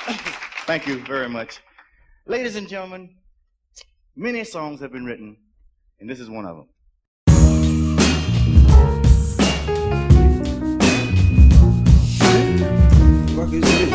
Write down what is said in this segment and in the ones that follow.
Thank you very much. Ladies and gentlemen, many songs have been written, and this is one of them. What is this?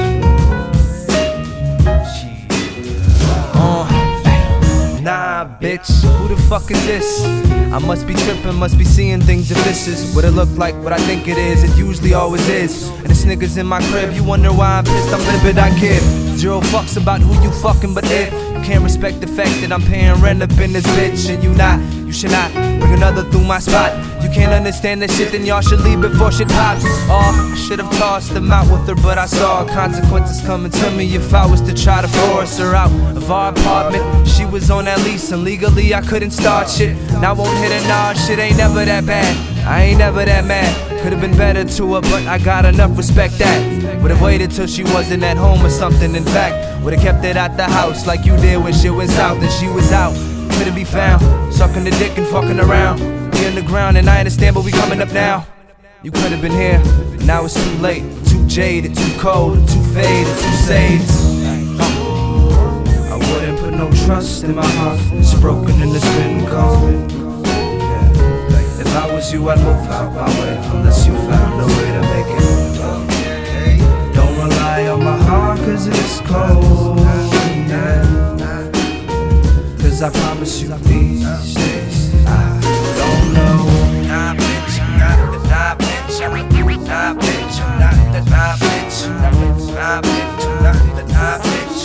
Nah, bitch, who the fuck is this? I must be trippin', must be seeing things if this is what it look like, what I think it is. It usually always is. And this nigga's in my crib, you wonder why I'm pissed, I'm livid, I kid. Zero fucks about who you fucking, but if you can't respect the fact that I'm paying rent up in this bitch, and you not, you should not bring another through my spot. You can't understand this shit, then y'all should leave before shit pops off. I should've tossed them out with her, but I saw consequences coming to me if I was to try to force her out of our apartment. She was on that lease, and legally I couldn't start shit. Now I won't hit her, nah, shit ain't never that bad. I ain't never that mad. Could've been better to her, but I got enough respect that would've waited till she wasn't at home or something. In fact, would've kept it at the house like you did when shit went south and she was out. Couldn't be found, sucking the dick and fucking around. We in the ground and I understand, but we coming up now. You could've been here, but now it's too late. Too jaded, too cold, too faded, too saved. I wouldn't put no trust in my heart. It's broken and it's been cold. If I was you, I'd move out my way, unless you found a way to make it go. Don't rely on my heart, cause it's cold, yeah. Cause I promise you these days, I don't know. Nah, bitch, nah, bitch, nah, bitch, nah, bitch, nah, bitch, nah, bitch, nah, bitch, nah, bitch, nah,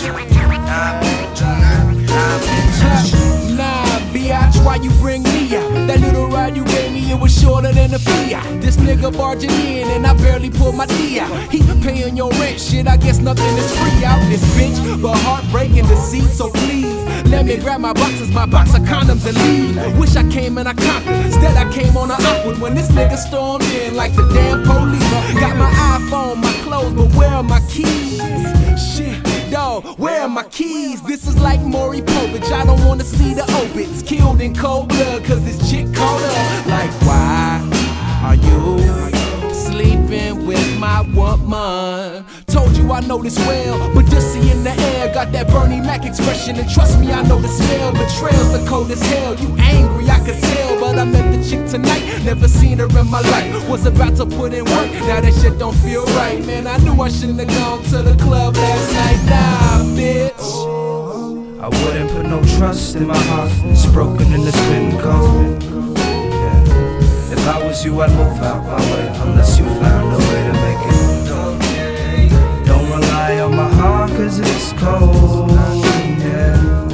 bitch, nah, bitch. Nah, biatch, why you bring me out? That little ride you gave me, it was shorter than a Fiat. This nigga barging in and I barely pulled my D out. He paying your rent, shit, I guess nothing is free out this bitch. But heartbreaking to see, so please let me grab my boxes, my box of condoms and leave. Wish I came and I conquered, instead I came on an awkward when this nigga stormed in like the damn police. Got my iPhone, my clothes, but where are my keys? Shit. Dog, where are my keys? This is like Maury Povich, I don't wanna see the obits. Killed in cold blood cause this chick caught up. Like why are you sleeping with my woman? Told you I know this well, but this in the air got that Bernie Mac expression. And trust me, I know the smell. Betrayal's the cold as hell. You angry, I could tell, but I met the chick tonight. Never seen her in my life. Was about to put in work, now that shit don't feel right. Man, I knew I shouldn't have gone to the club last night. Nah, bitch, I wouldn't put no trust in my heart. It's broken and it's been cold. Yeah. If I was you, I'd move out my way, unless you found a way to make it go. Don't rely on my heart, cause it's cold, yeah.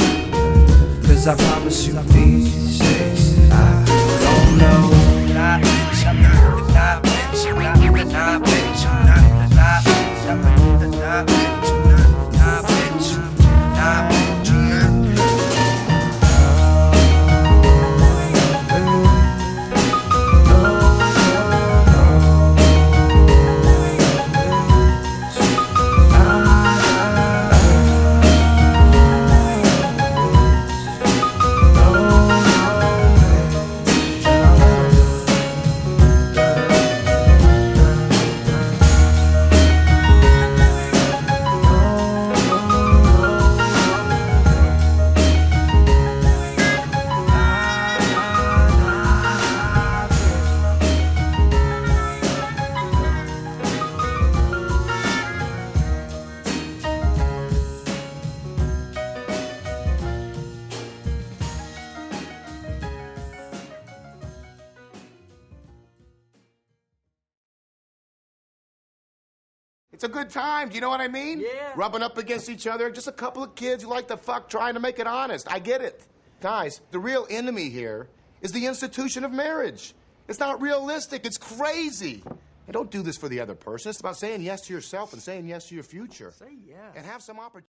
Cause I promise you these days, I don't know. Nah, bitch, nah, bitch, nah, bitch, nah, bitch, nah, bitch, nah, bitch, nah, bitch, nah, bitch. It's a good time, do you know what I mean? Yeah. Rubbing up against each other, just a couple of kids who like to fuck, trying to make it honest. I get it. Guys, the real enemy here is the institution of marriage. It's not realistic, it's crazy. And don't do this for the other person. It's about saying yes to yourself and saying yes to your future. say yeah. And have some opportunity.